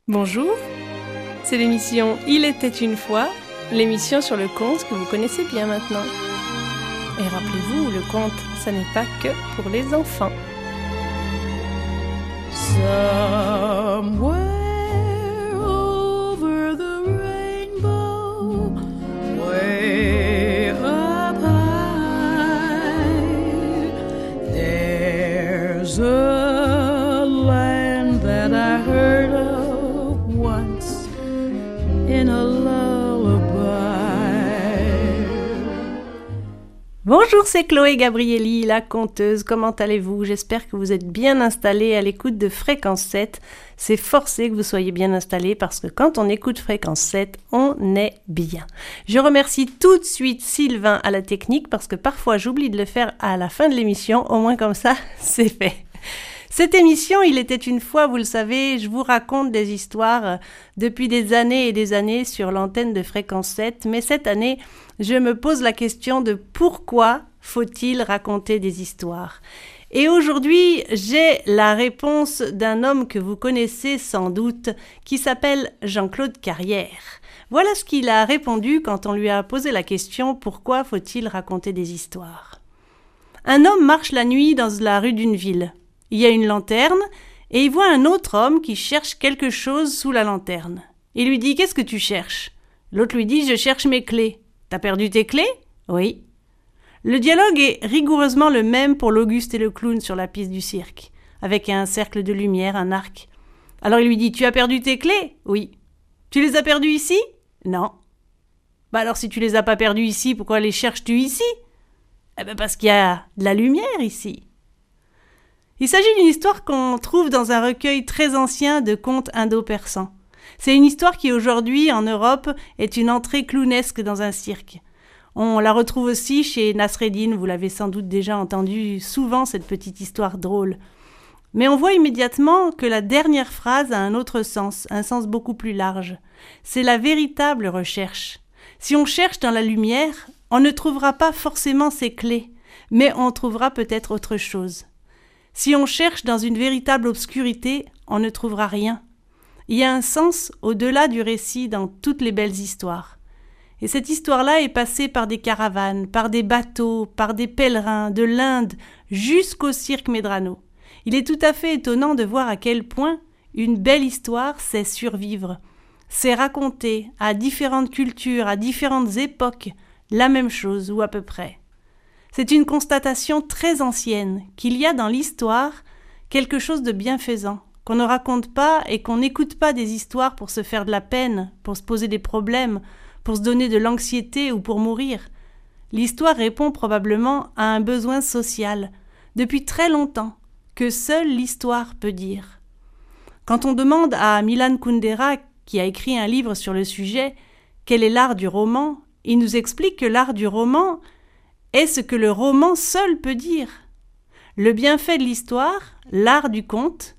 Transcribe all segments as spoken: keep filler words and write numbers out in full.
Bonjour, c'est l'émission Il était une fois, l'émission sur le conte que vous connaissez bien maintenant. Et rappelez-vous, le conte, ça n'est pas que pour les enfants. Somewhere over the rainbow, way up high, there's a land that I heard of once in a lullaby. Bonjour, c'est Chloé Gabrielli, la conteuse. Comment allez-vous? J'espère que vous êtes bien installés à l'écoute de Fréquence sept. C'est forcé que vous soyez bien installés parce que quand on écoute Fréquence sept, on est bien. Je remercie tout de suite Sylvain à la technique parce que parfois j'oublie de le faire à la fin de l'émission. Au moins comme ça, c'est fait. Cette émission, il était une fois, vous le savez, je vous raconte des histoires depuis des années et des années sur l'antenne de Fréquence sept, mais cette année, je me pose la question de pourquoi faut-il raconter des histoires ? Et aujourd'hui, j'ai la réponse d'un homme que vous connaissez sans doute, qui s'appelle Jean-Claude Carrière. Voilà ce qu'il a répondu quand on lui a posé la question « Pourquoi faut-il raconter des histoires ?» Un homme marche la nuit dans la rue d'une ville. Il y a une lanterne et il voit un autre homme qui cherche quelque chose sous la lanterne. Il lui dit « Qu'est-ce que tu cherches ?» L'autre lui dit « Je cherche mes clés. » « T'as perdu tes clés ?» ?»« Oui. » Le dialogue est rigoureusement le même pour l'Auguste et le clown sur la piste du cirque, avec un cercle de lumière, un arc. Alors il lui dit « Tu as perdu tes clés ?» ?»« Oui. »« Tu les as perdues ici ?»« Non. »« Bah alors si tu les as pas perdues ici, pourquoi les cherches-tu ici ?»« Eh ben parce qu'il y a de la lumière ici. » Il s'agit d'une histoire qu'on trouve dans un recueil très ancien de contes indo-persans. C'est une histoire qui aujourd'hui, en Europe, est une entrée clownesque dans un cirque. On la retrouve aussi chez Nasreddin, vous l'avez sans doute déjà entendu souvent cette petite histoire drôle. Mais on voit immédiatement que la dernière phrase a un autre sens, un sens beaucoup plus large. C'est la véritable recherche. Si on cherche dans la lumière, on ne trouvera pas forcément ses clés, mais on trouvera peut-être autre chose. Si on cherche dans une véritable obscurité, on ne trouvera rien. Il y a un sens au-delà du récit dans toutes les belles histoires. Et cette histoire-là est passée par des caravanes, par des bateaux, par des pèlerins, de l'Inde jusqu'au cirque Medrano. Il est tout à fait étonnant de voir à quel point une belle histoire sait survivre, sait raconter à différentes cultures, à différentes époques, la même chose ou à peu près. C'est une constatation très ancienne qu'il y a dans l'histoire quelque chose de bienfaisant, qu'on ne raconte pas et qu'on n'écoute pas des histoires pour se faire de la peine, pour se poser des problèmes, pour se donner de l'anxiété ou pour mourir. L'histoire répond probablement à un besoin social, depuis très longtemps, que seule l'histoire peut dire. Quand on demande à Milan Kundera, qui a écrit un livre sur le sujet, quel est l'art du roman, il nous explique que l'art du roman est ce que le roman seul peut dire. Le bienfait de l'histoire, l'art du conte,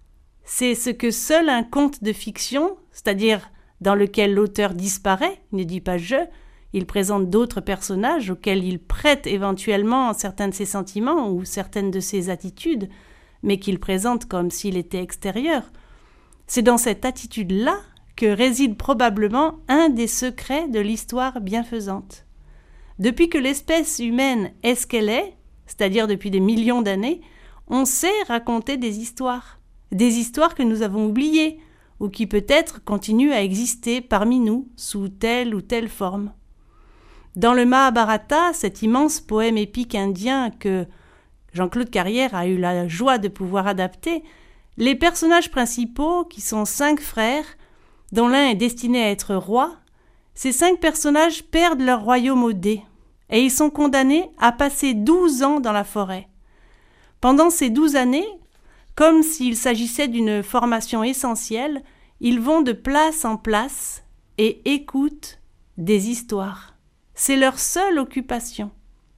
c'est ce que seul un conte de fiction, c'est-à-dire dans lequel l'auteur disparaît, ne dit pas « je », il présente d'autres personnages auxquels il prête éventuellement certains de ses sentiments ou certaines de ses attitudes, mais qu'il présente comme s'il était extérieur. C'est dans cette attitude-là que réside probablement un des secrets de l'histoire bienfaisante. Depuis que l'espèce humaine est ce qu'elle est, c'est-à-dire depuis des millions d'années, on sait raconter des histoires. Des histoires que nous avons oubliées, ou qui peut-être continuent à exister parmi nous sous telle ou telle forme. Dans le Mahabharata, cet immense poème épique indien que Jean-Claude Carrière a eu la joie de pouvoir adapter, les personnages principaux, qui sont cinq frères, dont l'un est destiné à être roi, ces cinq personnages perdent leur royaume au dé, et ils sont condamnés à passer douze ans dans la forêt. Pendant ces douze années, comme s'il s'agissait d'une formation essentielle, ils vont de place en place et écoutent des histoires. C'est leur seule occupation.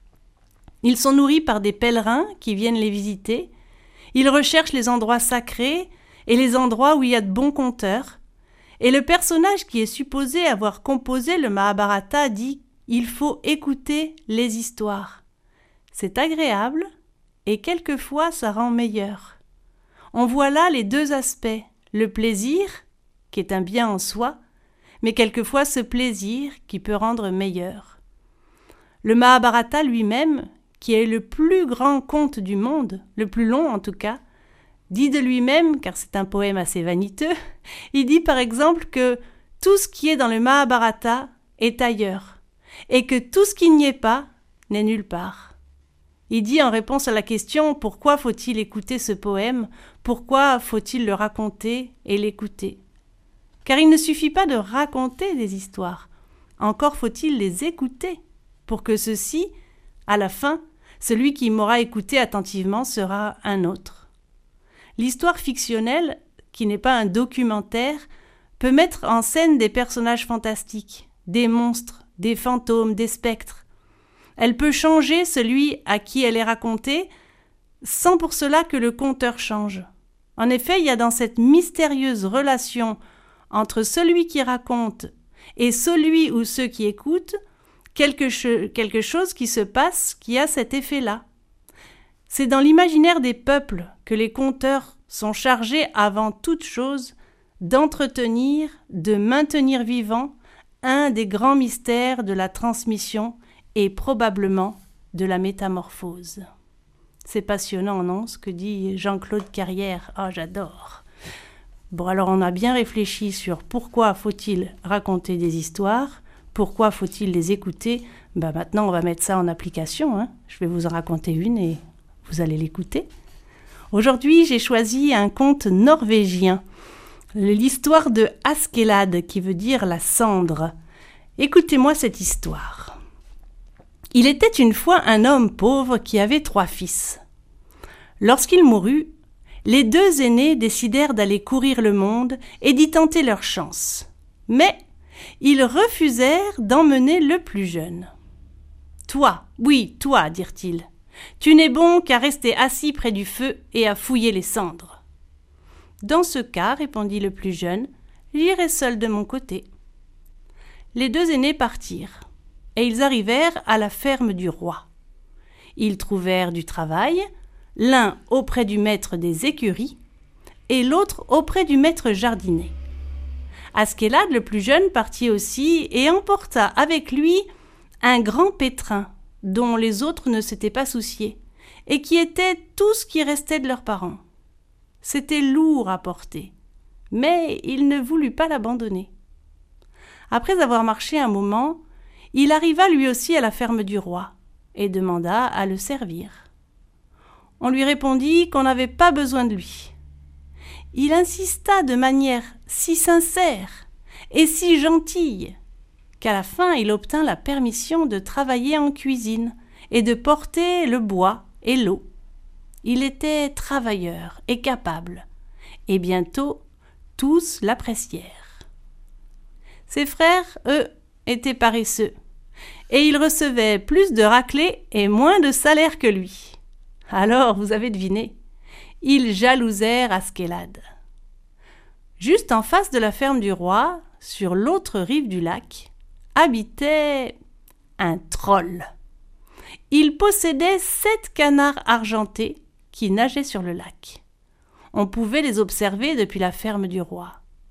Ils sont nourris par des pèlerins qui viennent les visiter. Ils recherchent les endroits sacrés et les endroits où il y a de bons conteurs. Et le personnage qui est supposé avoir composé le Mahabharata dit « Il faut écouter les histoires ». C'est agréable et quelquefois ça rend meilleur. On voit là les deux aspects, le plaisir qui est un bien en soi, mais quelquefois ce plaisir qui peut rendre meilleur. Le Mahabharata lui-même, qui est le plus grand conte du monde, le plus long en tout cas, dit de lui-même, car c'est un poème assez vaniteux, il dit par exemple que tout ce qui est dans le Mahabharata est ailleurs, et que tout ce qui n'y est pas n'est nulle part. Il dit en réponse à la question « Pourquoi faut-il écouter ce poème ? Pourquoi faut-il le raconter et l'écouter ?» Car il ne suffit pas de raconter des histoires, encore faut-il les écouter, pour que ceci, à la fin, celui qui m'aura écouté attentivement sera un autre. L'histoire fictionnelle, qui n'est pas un documentaire, peut mettre en scène des personnages fantastiques, des monstres, des fantômes, des spectres. Elle peut changer celui à qui elle est racontée, sans pour cela que le conteur change. En effet, il y a dans cette mystérieuse relation entre celui qui raconte et celui ou ceux qui écoutent quelque, che- quelque chose qui se passe qui a cet effet-là. C'est dans l'imaginaire des peuples que les conteurs sont chargés avant toute chose d'entretenir, de maintenir vivant un des grands mystères de la transmission et probablement de la métamorphose. C'est passionnant, non, ce que dit Jean-Claude Carrière. Ah, j'adore. Bon, alors on a bien réfléchi sur pourquoi faut-il raconter des histoires, pourquoi faut-il les écouter. Ben maintenant, on va mettre ça en application, hein. Je vais vous en raconter une et vous allez l'écouter. Aujourd'hui, j'ai choisi un conte norvégien, l'histoire de Askeladd, qui veut dire la cendre. Écoutez-moi cette histoire. Il était une fois un homme pauvre qui avait trois fils. Lorsqu'il mourut, les deux aînés décidèrent d'aller courir le monde et d'y tenter leur chance. Mais ils refusèrent d'emmener le plus jeune. « Toi, oui, toi, dirent-ils, tu n'es bon qu'à rester assis près du feu et à fouiller les cendres. »« Dans ce cas, répondit le plus jeune, j'irai seul de mon côté. » Les deux aînés partirent, et ils arrivèrent à la ferme du roi. Ils trouvèrent du travail, l'un auprès du maître des écuries et l'autre auprès du maître jardinier. Askeladd, le plus jeune, partit aussi et emporta avec lui un grand pétrin dont les autres ne s'étaient pas souciés et qui était tout ce qui restait de leurs parents. C'était lourd à porter, mais il ne voulut pas l'abandonner. Après avoir marché un moment, il arriva lui aussi à la ferme du roi et demanda à le servir. On lui répondit qu'on n'avait pas besoin de lui. Il insista de manière si sincère et si gentille qu'à la fin il obtint la permission de travailler en cuisine et de porter le bois et l'eau. Il était travailleur et capable, et bientôt tous l'apprécièrent. Ses frères, eux, étaient paresseux, et ils recevaient plus de raclée et moins de salaire que lui. Alors, vous avez deviné, ils jalousèrent Askeladd. Juste en face de la ferme du roi, sur l'autre rive du lac, habitait un troll. Il possédait sept canards argentés qui nageaient sur le lac. On pouvait les observer depuis la ferme du roi.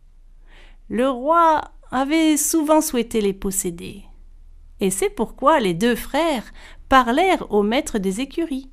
Le roi avait souvent souhaité les posséder, et c'est pourquoi les deux frères parlèrent au maître des écuries.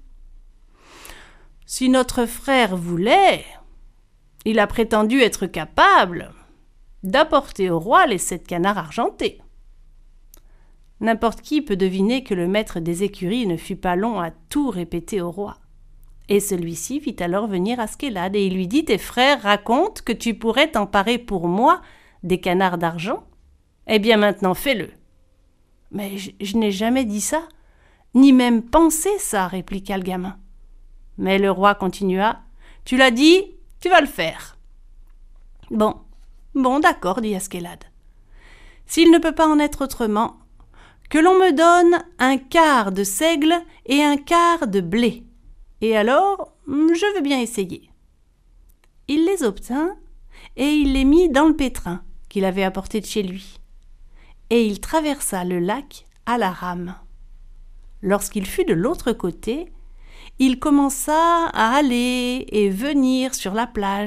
« Si notre frère voulait, il a prétendu être capable d'apporter au roi les sept canards argentés. » N'importe qui peut deviner que le maître des écuries ne fut pas long à tout répéter au roi. Et celui-ci fit alors venir Askeladd et il lui dit « Tes frères racontent que tu pourrais t'emparer pour moi des canards d'argent ? Eh bien maintenant fais-le. »« Mais je, je n'ai jamais dit ça, ni même pensé ça, répliqua le gamin. Mais le roi continua. « Tu l'as dit, tu vas le faire. »« Bon, bon, d'accord, dit Askeladd. S'il ne peut pas en être autrement, que l'on me donne un quart de seigle et un quart de blé. Et alors, je veux bien essayer. » Il les obtint et il les mit dans le pétrin qu'il avait apporté de chez lui. Et il traversa le lac à la rame. Lorsqu'il fut de l'autre côté, il commença à aller et venir sur la plage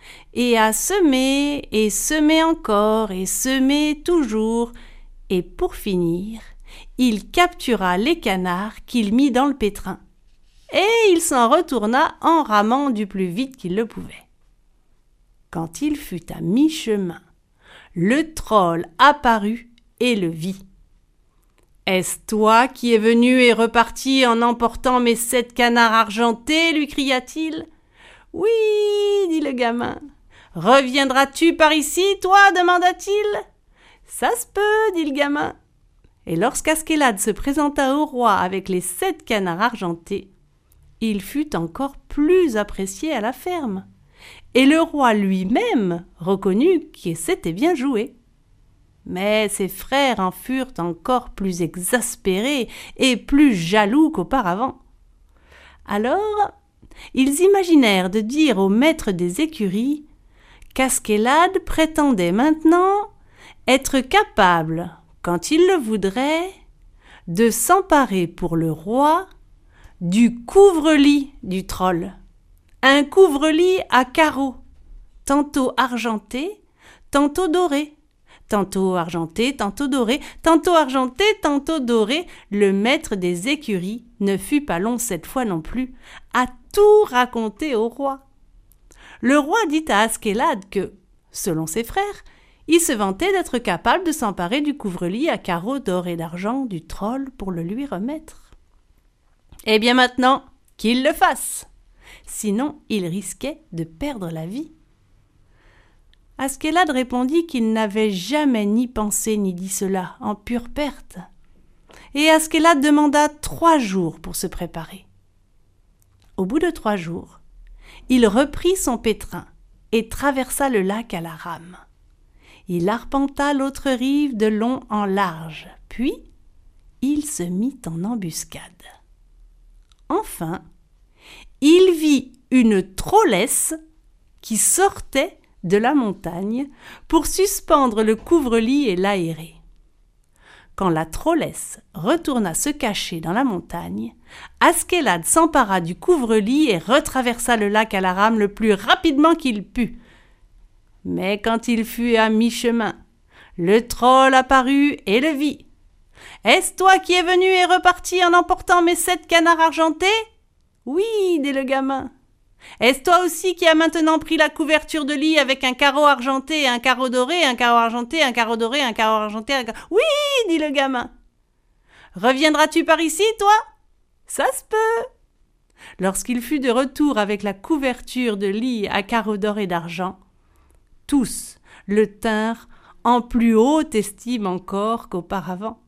et à semer, et semer encore, et semer toujours, et pour finir, il captura les canards qu'il mit dans le pétrin, et il s'en retourna en ramant du plus vite qu'il le pouvait. Quand il fut à mi-chemin, le troll apparut et le vit. « Est-ce toi qui es venu et reparti en emportant mes sept canards argentés ?» lui cria-t-il. « Oui, dit le gamin. « Reviendras-tu par ici, toi ?» demanda-t-il. « Ça se peut, dit le gamin. » Et lorsqu'Askelad se présenta au roi avec les sept canards argentés, il fut encore plus apprécié à la ferme. Et le roi lui-même reconnut que c'était bien joué. Mais ses frères en furent encore plus exaspérés et plus jaloux qu'auparavant. Alors, ils imaginèrent de dire au maître des écuries qu'Askelad prétendait maintenant être capable, quand il le voudrait, de s'emparer pour le roi du couvre-lit du troll. Un couvre-lit à carreaux, tantôt argenté, tantôt doré. Tantôt argenté, tantôt doré, tantôt argenté, tantôt doré, le maître des écuries ne fut pas long cette fois non plus à tout raconter au roi. Le roi dit à Askelad que, selon ses frères, il se vantait d'être capable de s'emparer du couvre-lit à carreaux d'or et d'argent du troll pour le lui remettre. Eh bien maintenant, qu'il le fasse, sinon il risquait de perdre la vie. Askelad répondit qu'il n'avait jamais ni pensé ni dit cela, en pure perte. Et Askelad demanda trois jours pour se préparer. Au bout de trois jours, il reprit son pétrin et traversa le lac à la rame. Il arpenta l'autre rive de long en large, puis il se mit en embuscade. Enfin, il vit une trollesse qui sortait de la montagne pour suspendre le couvre-lit et l'aérer. Quand la trollesse retourna se cacher dans la montagne, Askelad s'empara du couvre-lit et retraversa le lac à la rame le plus rapidement qu'il put. Mais quand il fut à mi-chemin, le troll apparut et le vit. « Est-ce toi qui es venu et reparti en emportant mes sept canards argentés ?»« Oui, dit le gamin. »« Est-ce toi aussi qui as maintenant pris la couverture de lit avec un carreau argenté, un carreau doré, un carreau argenté, un carreau doré, un carreau argenté, un carreau... »« Oui, dit le gamin. »« Reviendras-tu par ici, toi ?»« Ça se peut. » Lorsqu'il fut de retour avec la couverture de lit à carreaux d'or et d'argent, tous le tinrent en plus haute estime encore qu'auparavant.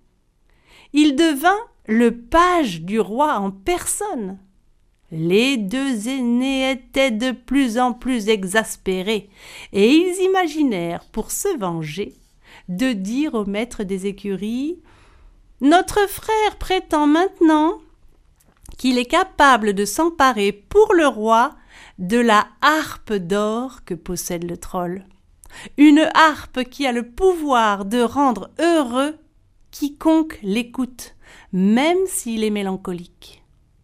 Il devint le page du roi en personne. Les deux aînés étaient de plus en plus exaspérés, et ils imaginèrent, pour se venger, de dire au maître des écuries « Notre frère prétend maintenant qu'il est capable de s'emparer pour le roi de la harpe d'or que possède le troll. Une harpe qui a le pouvoir de rendre heureux quiconque l'écoute, même s'il est mélancolique. »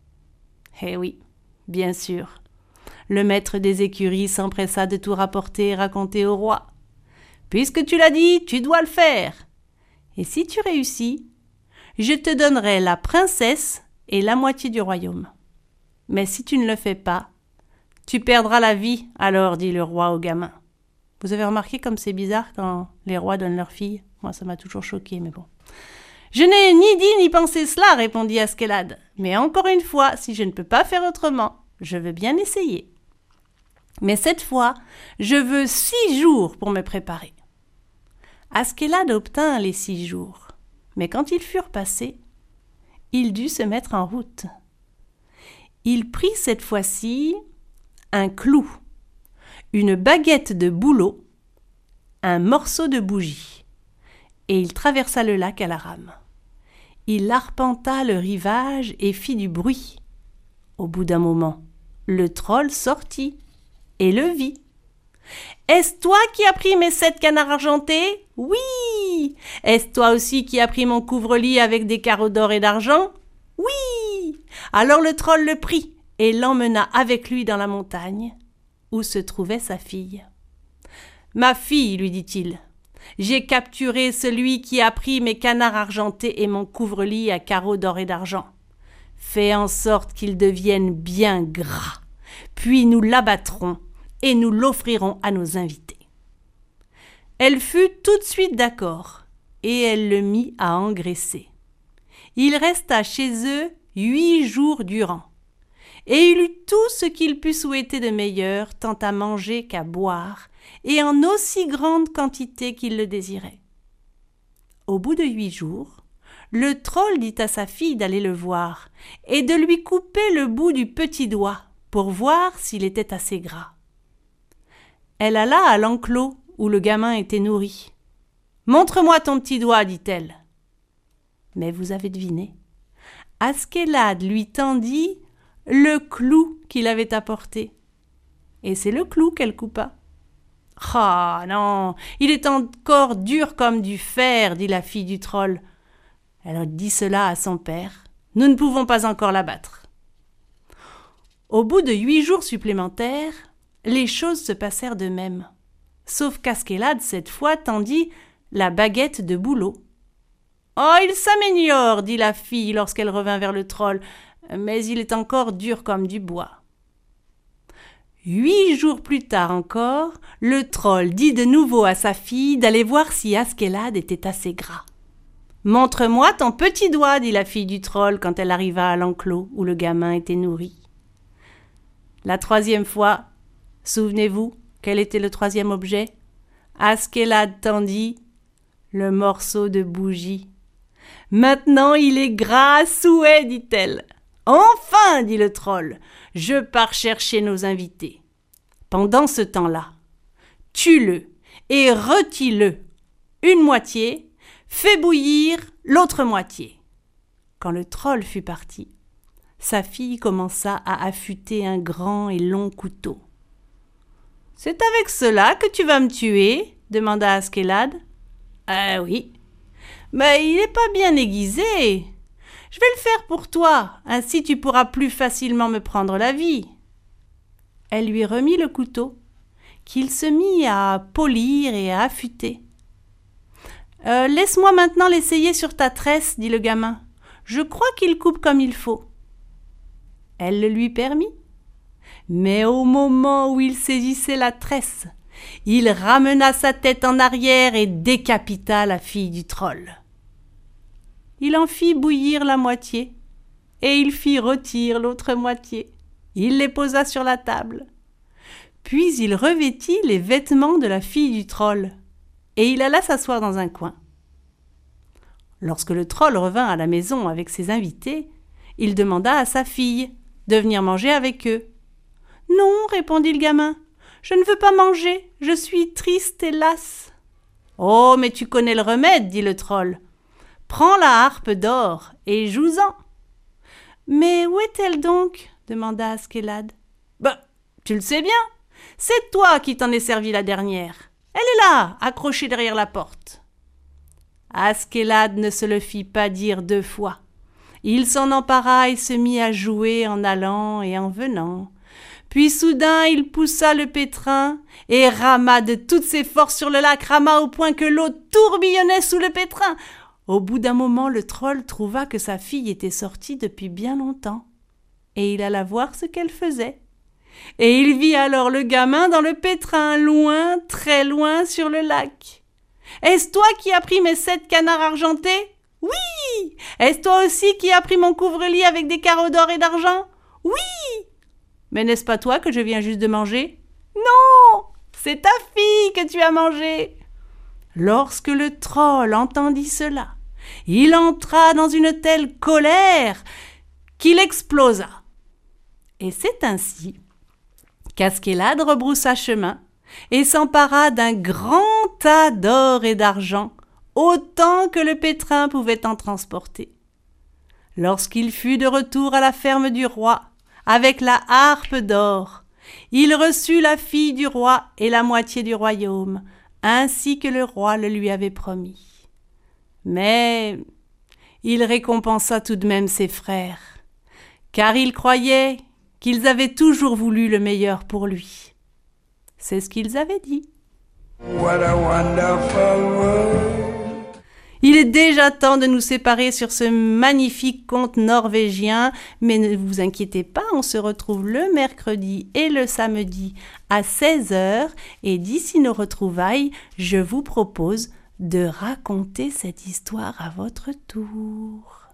Eh oui, bien sûr. Le maître des écuries s'empressa de tout rapporter et raconter au roi. « Puisque tu l'as dit, tu dois le faire. Et si tu réussis, je te donnerai la princesse et la moitié du royaume. Mais si tu ne le fais pas, tu perdras la vie, alors, dit le roi au gamin. » Vous avez remarqué comme c'est bizarre quand les rois donnent leur fille? Moi, ça m'a toujours choqué, mais bon. « Je n'ai ni dit ni pensé cela, répondit Askelad. Mais encore une fois, si je ne peux pas faire autrement, je veux bien essayer. Mais cette fois, je veux six jours pour me préparer. » Askelad obtint les six jours, mais quand ils furent passés, il dut se mettre en route. Il prit cette fois-ci un clou, une baguette de bouleau, un morceau de bougie, et il traversa le lac à la rame. Il arpenta le rivage et fit du bruit. Au bout d'un moment, le troll sortit et le vit. « Est-ce toi qui as pris mes sept canards argentés ? Oui ! Est-ce toi aussi qui as pris mon couvre-lit avec des carreaux d'or et d'argent ? Oui ! Alors le troll le prit et l'emmena avec lui dans la montagne. où se trouvait sa fille. « Ma fille, lui dit-il, j'ai capturé celui qui a pris mes canards argentés et mon couvre-lit à carreaux d'or et d'argent. Fais en sorte qu'il devienne bien gras, puis nous l'abattrons et nous l'offrirons à nos invités. » Elle fut tout de suite d'accord, et elle le mit à engraisser. Il resta chez eux huit jours durant, et il eut tout ce qu'il put souhaiter de meilleur, tant à manger qu'à boire, et en aussi grande quantité qu'il le désirait. Au bout de huit jours, le troll dit à sa fille d'aller le voir, et de lui couper le bout du petit doigt, pour voir s'il était assez gras. Elle alla à l'enclos où le gamin était nourri. « Montre-moi ton petit doigt, dit-elle. » Mais vous avez deviné. Askeladd lui tendit le clou qu'il avait apporté. Et c'est le clou qu'elle coupa. « Ah non, il est encore dur comme du fer, dit la fille du troll. » Elle dit cela à son père. « Nous ne pouvons pas encore l'abattre. » Au bout de huit jours supplémentaires, les choses se passèrent de même. Sauf qu'Askeladd, cette fois, tendit la baguette de bouleau. « Oh, il s'améliore, dit la fille lorsqu'elle revint vers le troll, mais il est encore dur comme du bois. » Huit jours plus tard encore, le troll dit de nouveau à sa fille d'aller voir si Askeladd était assez gras. « Montre-moi ton petit doigt, dit la fille du troll quand elle arriva à l'enclos où le gamin était nourri. La troisième fois, souvenez-vous, quel était le troisième objet? Askeladd tendit le morceau de bougie. « Maintenant il est gras à souhait, dit-elle. « Enfin, dit le troll, je pars chercher nos invités. Pendant ce temps-là, tue-le et rôtis-le, une moitié, fais bouillir l'autre moitié. » Quand le troll fut parti, sa fille commença à affûter un grand et long couteau. « C'est avec cela que tu vas me tuer ?» demanda Askeladd. « Ah oui, mais il n'est pas bien aiguisé. Je vais le faire pour toi, ainsi tu pourras plus facilement me prendre la vie. » Elle lui remit le couteau, qu'il se mit à polir et à affûter. Euh, « Laisse-moi maintenant l'essayer sur ta tresse, dit le gamin. Je crois qu'il coupe comme il faut. » Elle le lui permit. Mais au moment où il saisissait la tresse, il ramena sa tête en arrière et décapita la fille du troll. Il en fit bouillir la moitié, et il fit rôtir l'autre moitié. Il les posa sur la table. Puis il revêtit les vêtements de la fille du troll, et il alla s'asseoir dans un coin. Lorsque le troll revint à la maison avec ses invités, il demanda à sa fille de venir manger avec eux. « Non, répondit le gamin, je ne veux pas manger, je suis triste et lasse. »« Oh, mais tu connais le remède, dit le troll. Prends la harpe d'or et joue-en. »« Mais où est-elle donc ?» demanda Askeladd. « Ben, tu le sais bien, c'est toi qui t'en es servi la dernière. Elle est là, accrochée derrière la porte. » Askeladd ne se le fit pas dire deux fois. Il s'en empara et se mit à jouer en allant et en venant. Puis soudain il poussa le pétrin et rama de toutes ses forces sur le lac, rama au point que l'eau tourbillonnait sous le pétrin. Au bout d'un moment, le troll trouva que sa fille était sortie depuis bien longtemps, et il alla voir ce qu'elle faisait. Et il vit alors le gamin dans le pétrin, loin, très loin sur le lac. « Est-ce toi qui as pris mes sept canards argentés ? » « Oui !»« Est-ce toi aussi qui as pris mon couvre-lit avec des carreaux d'or et d'argent ? » ?»« Oui !»« Mais n'est-ce pas toi que je viens juste de manger ? » ?»« Non ! C'est ta fille que tu as mangée !» Lorsque le troll entendit cela, il entra dans une telle colère qu'il explosa. Et c'est ainsi qu'Askeladd rebroussa chemin et s'empara d'un grand tas d'or et d'argent, autant que le pétrin pouvait en transporter. Lorsqu'il fut de retour à la ferme du roi, avec la harpe d'or, il reçut la fille du roi et la moitié du royaume, ainsi que le roi le lui avait promis. Mais il récompensa tout de même ses frères, car il croyait qu'ils avaient toujours voulu le meilleur pour lui. C'est ce qu'ils avaient dit. What a wonderful world. Il est déjà temps de nous séparer sur ce magnifique conte norvégien, mais ne vous inquiétez pas, on se retrouve le mercredi et le samedi à seize heures, et d'ici nos retrouvailles, je vous propose de raconter cette histoire à votre tour.